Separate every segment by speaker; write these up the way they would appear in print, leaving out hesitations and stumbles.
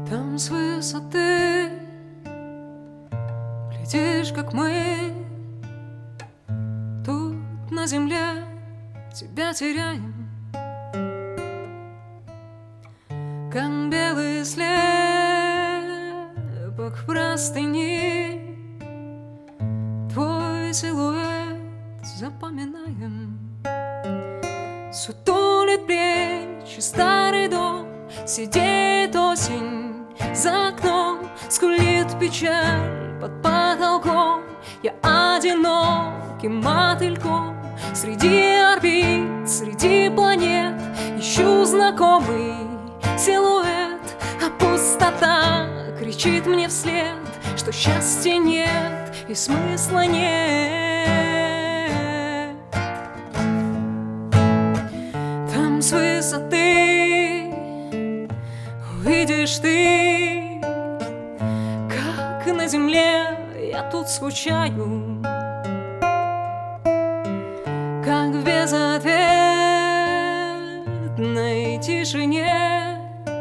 Speaker 1: Там с высоты глядишь, как мы тут на земле тебя теряем, как белый слепок в простыни. Твой силуэт запоминаем. Сутулит плечи старый дом, сидит осень за окном, скулит печаль под потолком. Я одиноким мотыльком среди орбит, среди планет ищу знакомый силуэт, а пустота кричит мне вслед, что счастья нет и смысла нет. Там с высоты увидишь ты, как на земле я тут скучаю, как в безответной тишине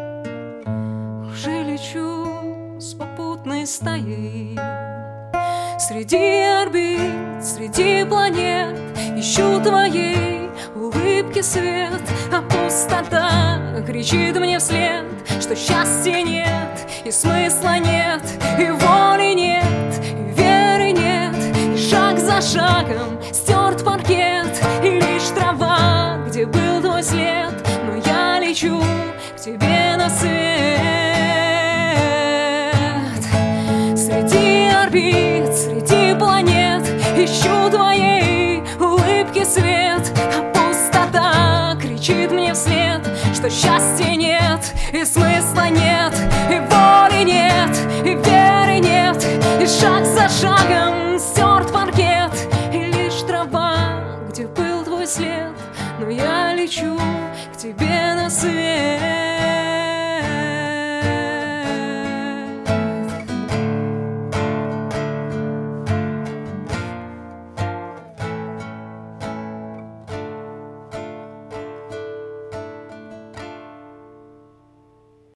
Speaker 1: уже лечу с попутной стаей. Среди орбит, среди планет ищу твоей улыбки свет, а пустота кричит мне вслед, что счастья нет и смысла нет, и воли нет, и веры нет, и шаг за шагом стерт паркет, и лишь трава, где был твой след. Но я лечу к тебе на свет. Среди орбит, среди планет ищу твоей улыбки свет, а пустота кричит мне вслед, что счастья нет и смысла нет, и воли нет, и веры нет, и шаг за шагом стерт паркет, и лишь трава, где был твой след. Но я лечу к тебе на свет.